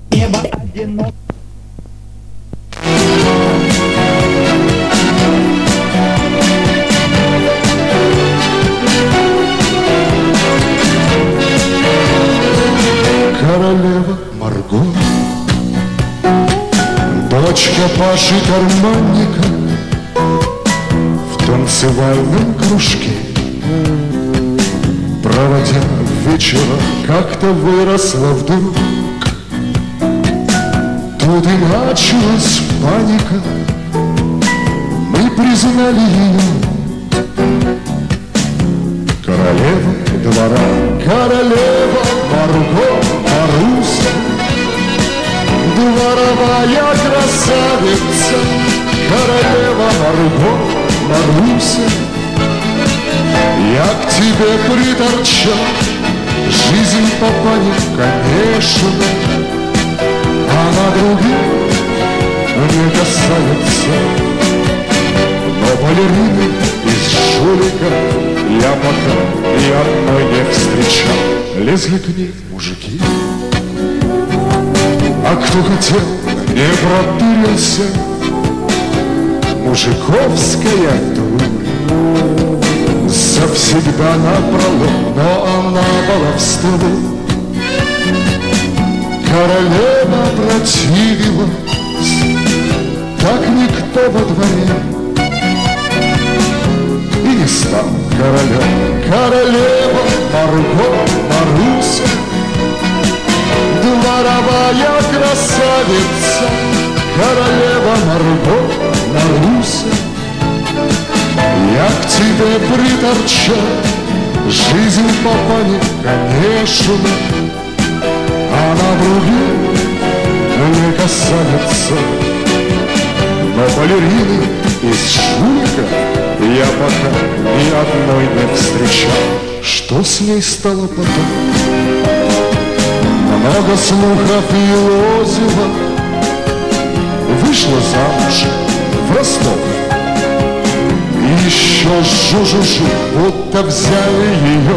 Небо одиноко. Королева Марго, дочка Паши карманника, в танцевальном кружке, проводя вечера, как-то выросла вдруг. Тут и началась паника, мы признали ее королева двора, королева Марго Маруся, дворовая красавица, королева Марго Маруся. Я к тебе приторчал, жизнь попадет, конечно, а на других не касается. Но балерины из жулика я пока ни одной не встречал. Лезли к ней мужики, а кто хотел, не протырился. Мужиковская дурь завсегда напролом, но она баловствовала. Королева противилась, так никто во дворе и не стал королем. Королева Марго Маруся, дворовая красавица, королева Марго Маруся. Я к тебе приторчал, жизнь попали, конечно, а на других не касается. Но балерины из жулика я пока ни одной не встречал. Что с ней стало потом? Много слухов и лозива. Вышла замуж в Ростов. И еще жу-жу-жу, будто взяли ее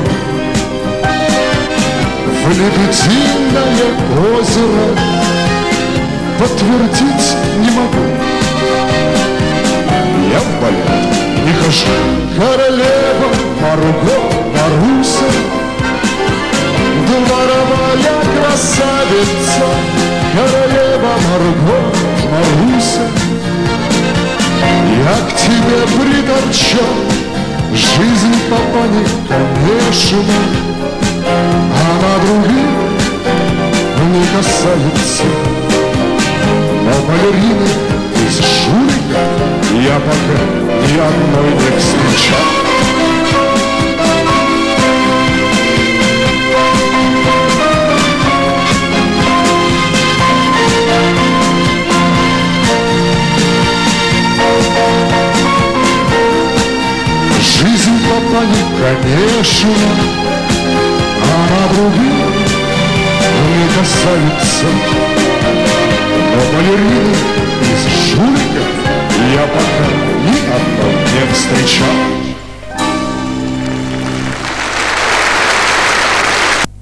в Лебединое озеро. Подтвердить не могу, я в балет не хожу. Королева Марго Маруся, дворовая красавица, королева Марго Маруся. Я к тебе приторчал, жизнь попали, конечно, а на других не касается. Но балерины из жулика я пока ни одной не встречал. Жизнь попали, конечно, а на других не касается.